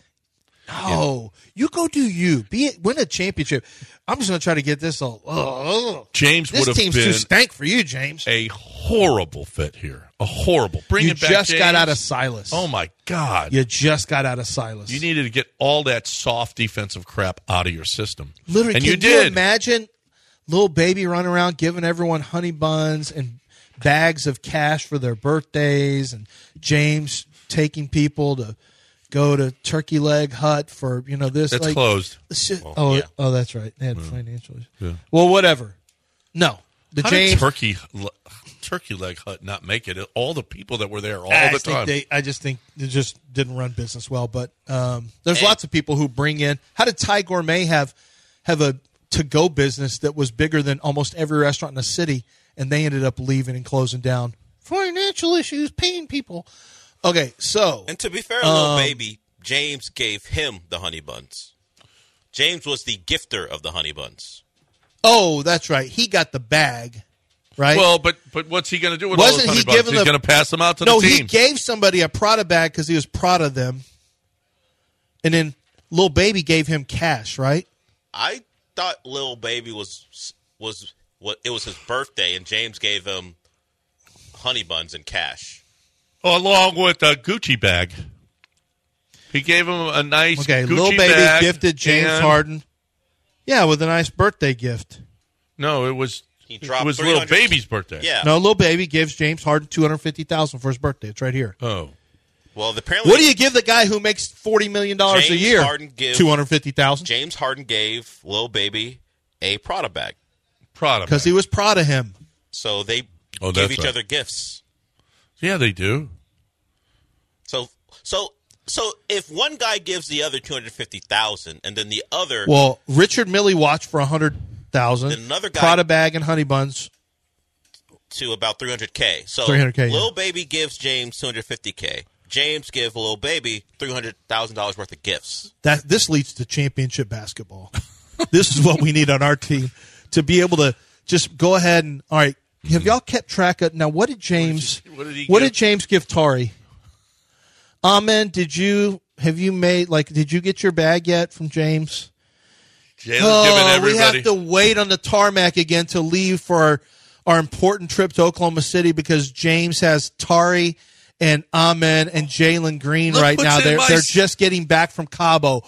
No, you go do you. Be it, win a championship. I'm just going to try to get this all. Oh, James this would have team's been too stank for you, James. a horrible fit here. A horrible. Bring You it back, just James. got out of Silas. Oh my God! You just got out of Silas. You needed to get all that soft defensive crap out of your system. Literally, and can you did. imagine little baby running around giving everyone honey buns and bags of cash for their birthdays, and James taking people to go to Turkey Leg Hut for, you know, this. It's like, closed. Shit. Well, oh, yeah. oh, that's right. They had Yeah. financial issues. Yeah. Well, whatever. No. The How James did Turkey Turkey Leg Hut not make it? All the people that were there all I the think time. They, I just think they just didn't run business well. But um, there's Hey. lots of people who bring in. How did Thai Gourmet have have a to go business that was bigger than almost every restaurant in the city, and they ended up leaving and closing down? Financial issues, paying people. Okay, so And to be fair, little Um, baby, James gave him the honey buns. James was the gifter of the honey buns. oh, that's right. He got the bag, right? Well, but but what's he going to do with Wasn't all those honey he buns? giving He's the- going to pass them out to no, the he team. gave somebody a Prada bag because he was proud of them, and then little baby gave him cash, right? I thought little baby was was what it was his birthday, and James gave him honey buns and cash. Along with a Gucci bag. He gave him a nice Okay, Gucci little baby bag gifted James and- Harden. Yeah, with a nice birthday gift. No, it was He it dropped was little three hundred baby's birthday. Yeah. No, little baby gives James Harden two hundred fifty thousand for his birthday. It's right here. Oh. Well, apparently, What do you give the guy who makes forty million dollars a James year? Harden give- Two hundred fifty thousand James Harden gave little baby a Prada bag, Prada because bag. he was proud of him. so they Oh, give that's each right. other gifts. Yeah, they do. So, so, so if one guy gives the other two hundred fifty thousand, and then the other, Well, Richard Milley watched for a hundred thousand. Then another guy- Prada bag and honey buns. to about three hundred K. So three hundred K, yeah. Lil Baby gives James two hundred fifty K. James give Lil Baby three hundred thousand dollars worth of gifts. That this leads to championship basketball. This is what we need on our team to be able to just go ahead and all right. Have y'all kept track of now? What did James? What did he what give? did James give Tari? Amen. Did you have you made like? Did you get your bag yet from James? Jalen's Oh, giving we everybody. have to wait on the tarmac again to leave for our, our important trip to Oklahoma City because James has Tari and Amen and Jalen Green Look right what's now. in They're my they're s- just getting back from Cabo.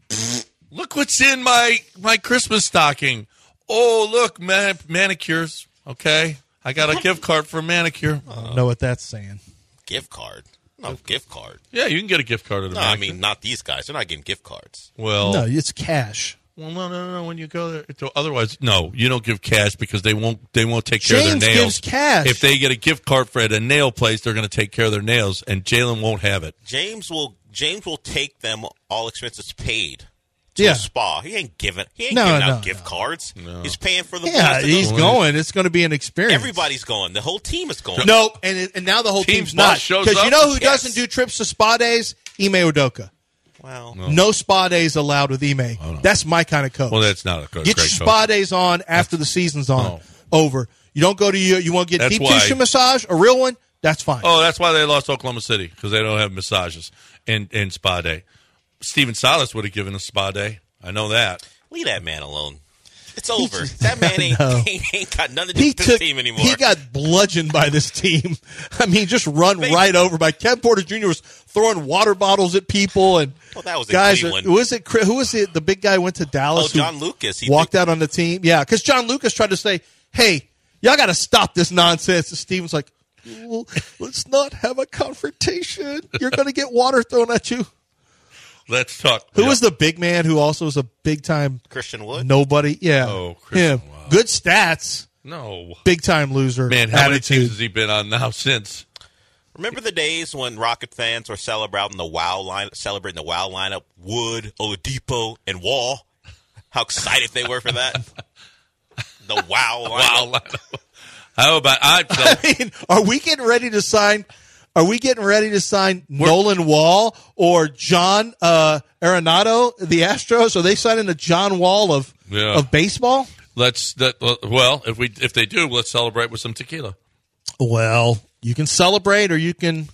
Look what's in my my Christmas stocking. Oh, look, man, manicures. Okay, I got a gift card for a manicure. I don't know what that's saying. Gift card? No, gift card. Yeah, you can get a gift card at a No, I manicure. mean, not these guys. They're not getting gift cards. well, No, it's cash. well, no, no, no. When you go there, it's- otherwise, no, you don't give cash because they won't. They won't take care James of their nails. gives cash. If they get a gift card for at a nail place, they're going to take care of their nails, and Jalen won't have it. James will James will take them all expenses paid to Yeah. a spa. He ain't giving he ain't No, giving no, out gift no. cards. He's paying for the Yeah, boys to he's go. going. It's going to be an experience. Everybody's going. The whole team is going. No, and it- and now the whole Team's team's boss not shows because you up? know who Yes. doesn't do trips to spa days? Ime Udoka. Well, No spa days allowed with Ime. That's my kind of coach. Well, that's not a good. Get great your coach. spa days on after the season's on No. over. You don't go to you. You want to get That's deep why- tissue massage, a real one. That's fine. Oh, that's why they lost Oklahoma City because they don't have massages and and spa day. Steven Silas would have given a spa day. I know that. leave that man alone. It's over. That man ain't, No. ain't, ain't got nothing to do He with this took. team anymore. He got bludgeoned by this team. I mean, just run right over by Kevin Porter Junior was throwing water bottles at people and Well, that was in guys. Cleveland. Who was it? Chris- Who was it? The big guy went to Dallas. Oh, who John Lucas. He walked think- out on the team. Yeah, because John Lucas tried to say, "Hey, y'all got to stop this nonsense." And Steven's like, well, "Let's not have a confrontation. You're going to get water thrown at you." Let's talk. Who Yeah. was the big man who also was a big time Christian Wood. nobody? Yeah, Oh, Christian him. Good stats, No. big time loser. Man, how many attitude. teams has he been on now since? Remember the days when Rocket fans were celebrating the Wow line, celebrating the Wow lineup? Wood, Oladipo, and Wall. How excited they were for that. The Wow lineup. Wow. How about I? I mean, are we getting ready to sign? Are we getting ready to sign Nolan Wall or John uh, Arenado, the Astros? Are they signing the John Wall of Yeah. of baseball? Let's that. Well, if we if they do, let's celebrate with some tequila. Well, you can celebrate or you can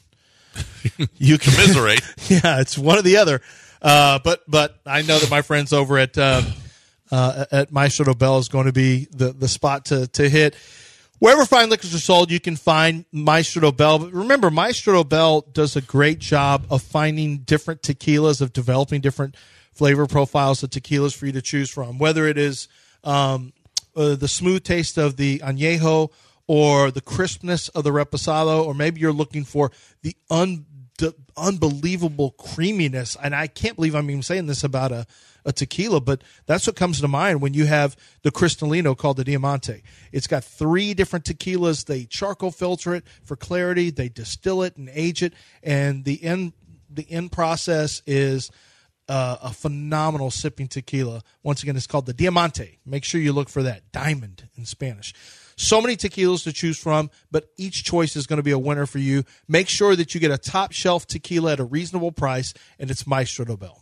you can Commiserate. Yeah, it's one or the other. Uh, but but I know that my friends over at uh, uh, at Maestro Bell is going to be the, the spot to to hit. Wherever fine liquors are sold, you can find Maestro Bell. But remember, Maestro Bell does a great job of finding different tequilas, of developing different flavor profiles of tequilas for you to choose from. Whether it is um, uh, the smooth taste of the añejo or the crispness of the reposado, or maybe you're looking for the d- unbelievable creaminess. And I can't believe I'm even saying this about a, a tequila, but that's what comes to mind when you have the Cristalino called the Diamante. It's got three different tequilas. They charcoal filter it for clarity. They distill it and age it. And the end, the end process is uh, a phenomenal sipping tequila. Once again, it's called the Diamante. Make sure you look for that. Diamond in Spanish. So many tequilas to choose from, but each choice is going to be a winner for you. Make sure that you get a top shelf tequila at a reasonable price, and it's Maestro Dobel.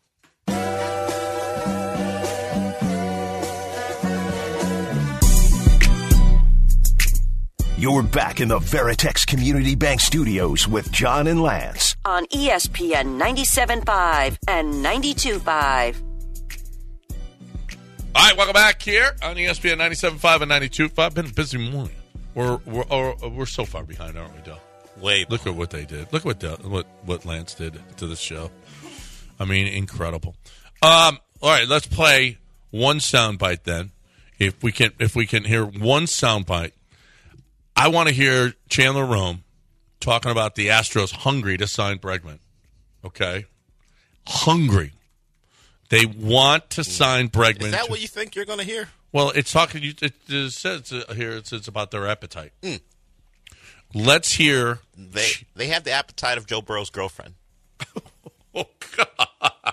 You're back in the Veritex Community Bank Studios with John and Lance. On E S P N ninety-seven point five and ninety-two point five. All right, welcome back here on E S P N ninety-seven point five and ninety-two point five. Been a busy morning. We're we're or, we're so far behind, aren't we, Del? Wait, look at what they did. Look at what Del, what what Lance did to this show. I mean, incredible. Um, all right, let's play one soundbite then. If we can, if we can hear one soundbite, I want to hear Chandler Rome talking about the Astros hungry to sign Bregman. Okay, hungry. They want to sign Bregman. Is that to, what you think you're going to hear? Well, it's talking. It, it says here it's, it's about their appetite. Mm. Let's hear. They they have the appetite of Joe Burrow's girlfriend. Oh God!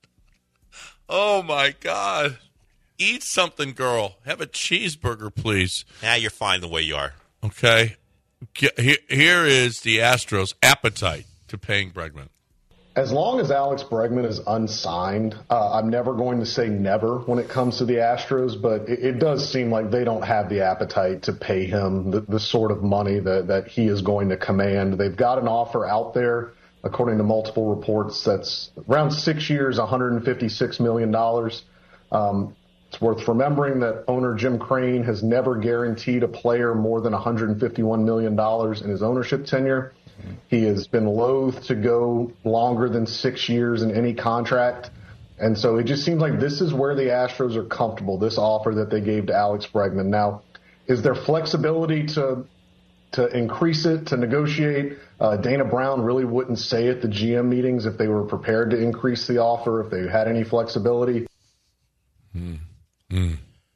Oh my God! Eat something, girl. Have a cheeseburger, please. Now you're fine the way you are. Okay. Here, here is the Astros' appetite to paying Bregman. As long as Alex Bregman is unsigned, uh, I'm never going to say never when it comes to the Astros, but it, it does seem like they don't have the appetite to pay him the, the sort of money that, that he is going to command. They've got an offer out there, according to multiple reports, that's around six years, one hundred fifty-six million dollars. Um, it's worth remembering that owner Jim Crane has never guaranteed a player more than one hundred fifty-one million dollars in his ownership tenure. He has been loath to go longer than six years in any contract. And so it just seems like this is where the Astros are comfortable, this offer that they gave to Alex Bregman. Now, is there flexibility to to increase it, to negotiate? Uh, Dana Brown really wouldn't say at the G M meetings if they were prepared to increase the offer, if they had any flexibility. Hmm. Hmm.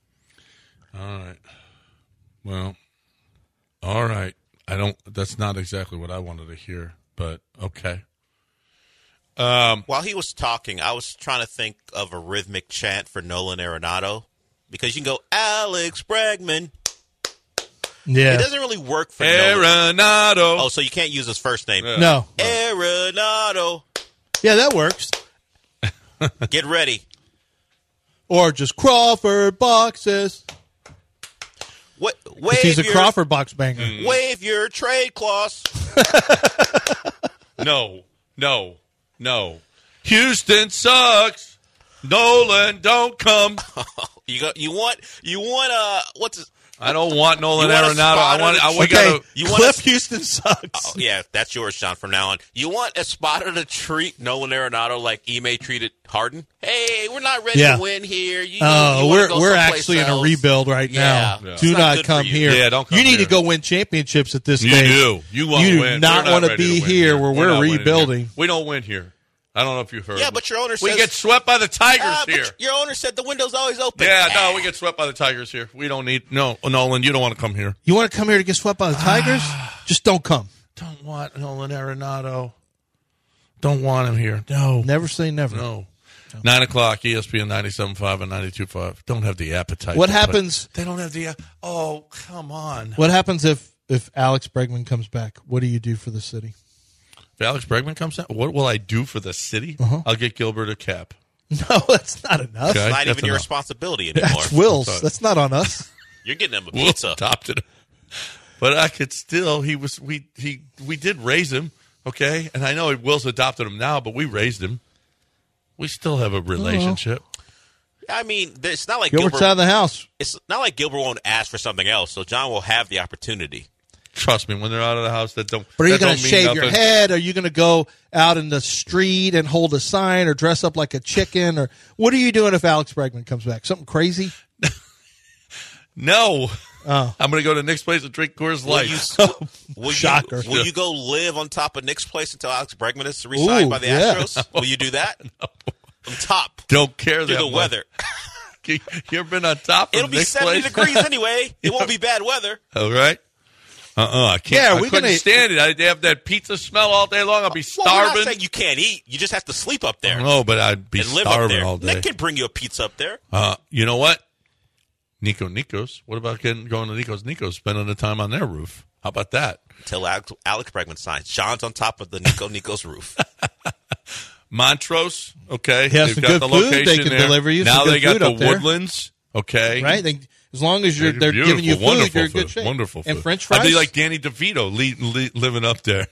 All right. Well, all right. I don't. That's not exactly what I wanted to hear, but okay. Um, While he was talking, I was trying to think of a rhythmic chant for Nolan Arenado because you can go Alex Bregman. Yeah, it doesn't really work for Arenado. Nolan. Oh, so you can't use his first name? Yeah. No, Arenado. Yeah, that works. Get ready. Or just Crawford boxes. What, wave he's a your, Crawford box banger. Mm. Wave your trade clause. no, no, no. Houston sucks. Nolan, don't come. you got. You want. You want. Uh. What's. His, I don't want Nolan Arenado. I want. I, we okay. gotta, you Cliff want a, Houston sucks. Oh, yeah, that's yours, Sean. From now on, you want Espada to treat Nolan Arenado like Ime treated Harden. Hey, we're not ready yeah. to win here. You, uh, you we're go we're actually else. in a rebuild right yeah. now. Yeah. Do not, not come here. Yeah, don't come You need here. to go win championships at this you stage. You do. You won't you win. do not, not want to ready be to win here, here where we're, we're rebuilding. We don't win here. I don't know if you heard. Yeah, me. but your owner says we get swept by the Tigers uh, here. Your owner said the window's always open. Yeah, no, we get swept by the Tigers here. We don't need no Nolan. You don't want to come here. You want to come here to get swept by the Tigers? Just don't come. Don't want Nolan Arenado. Don't want him here. No, never say never. No. no. Nine o'clock. E S P N ninety-seven point five and ninety-two point five. Don't have the appetite. What happens? They don't have the. Oh, come on. What happens if if Alex Bregman comes back? What do you do for the city? If Alex Bregman comes out, what will I do for the city? Uh-huh. I'll get Gilbert a cap. No, that's not enough. Okay, it's not that's even your enough. responsibility anymore. That's Will's. That's, that's not on us. You're getting him a Will pizza. adopted him. But I could still. He was. We. He. We did raise him. Okay, and I know Will's adopted him now, but we raised him. We still have a relationship. I mean, it's not like Gilbert's Gilbert, out of the house. It's not like Gilbert won't ask for something else, so John will have the opportunity. Trust me, when they're out of the house, that don't. But are you going to shave your head? Are you going to go out in the street and hold a sign or dress up like a chicken? Or what are you doing if Alex Bregman comes back? Something crazy? No. Oh. I'm going to go to Nick's place and drink Coors Will Light. you, will Shocker. You, will you go live on top of Nick's place until Alex Bregman is re-signed Ooh, by the yeah. Astros? Will you do that? No. On top. Don't care Do that the much. weather. You ever been on top of It'll be Nick's seventy place? degrees anyway. It won't be bad weather. All right. Uh-uh. I can't. Yeah, I we couldn't gonna- stand it. I'd have that pizza smell all day long. I'd be Well, we're not starving. saying you can't eat. You just have to sleep up there. No, but I'd be and live up starving there. all day. Nick can bring you a pizza up there. Uh, you know what? Nico Nikos. What about getting going to Nico's Nikos, spending the time on their roof? How about that? Until Alex, Alex Bregman signs. Sean's on top of the Nico Nikos roof. Montrose, okay. Yeah, They've some got good the food location they can there. deliver you, some Now good they got food the up there. Woodlands, okay. Right? They, as long as you're they're Beautiful, giving you food, wonderful you're in good food, shape. Wonderful And food. French fries. I'd be like Danny DeVito le- le- living up there.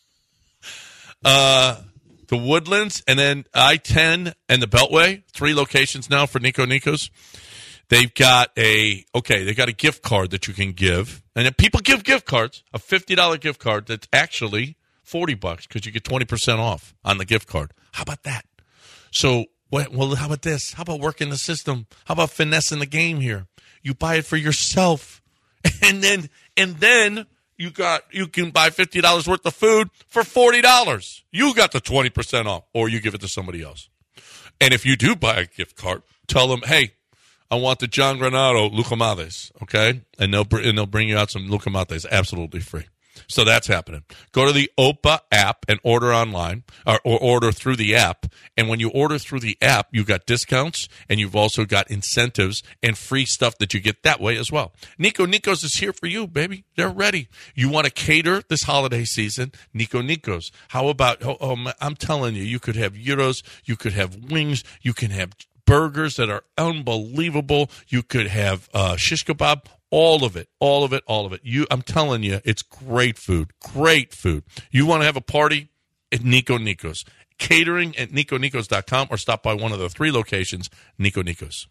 Uh, the Woodlands and then I ten and the Beltway, three locations now for Nico Nikos. They've got a, okay, they've got a gift card that you can give. And if people give gift cards, a fifty dollars gift card that's actually forty bucks because you get twenty percent off on the gift card. How about that? So, well, how about this? How about working the system? How about finessing the game here? You buy it for yourself. And then, and then you got, you can buy fifty dollars worth of food for forty dollars. You got the twenty percent off, or you give it to somebody else. And if you do buy a gift card, tell them, hey, I want the John Granado Lucamates, okay? And they'll, and they'll bring you out some Lucamates absolutely free. So that's happening. Go to the O P A app and order online, or, or order through the app. And when you order through the app, you've got discounts, and you've also got incentives and free stuff that you get that way as well. Nico Nikos is here for you, baby. They're ready. You want to cater this holiday season? Nico Nikos. How about, oh, oh, I'm telling you, you could have gyros, you could have wings, you can have burgers that are unbelievable. You could have uh, shish kebab. All of it, all of it, all of it. You, I'm telling you, it's great food, great food. You want to have a party at Nico Nikos. Catering at nico nikos dot com or stop by one of the three locations, Nico Nikos.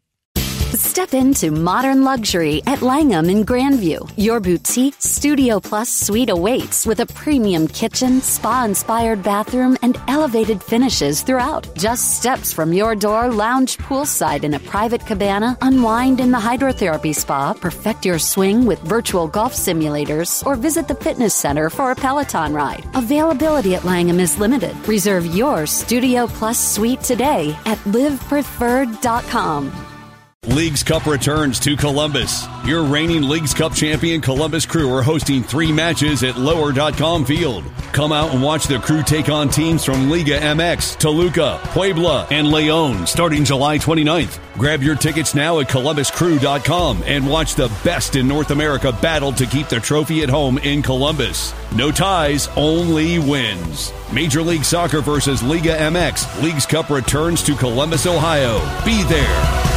Step into modern luxury at Langham in Grandview. Your boutique Studio Plus suite awaits with a premium kitchen, spa-inspired bathroom, and elevated finishes throughout. Just steps from your door, lounge poolside in a private cabana, unwind in the hydrotherapy spa, perfect your swing with virtual golf simulators, or visit the fitness center for a Peloton ride. Availability at Langham is limited. Reserve your Studio Plus suite today at live preferred dot com. Leagues Cup returns to Columbus. Your reigning Leagues Cup champion Columbus Crew are hosting three matches at lower dot com Field. Come out and watch the Crew take on teams from Liga M X, Toluca, Puebla, and Leon starting July twenty-ninth. Grab your tickets now at columbus crew dot com and watch the best in North America battle to keep the trophy at home in Columbus. No ties, only wins. Major League Soccer versus Liga M X. Leagues Cup returns to Columbus, Ohio. Be there.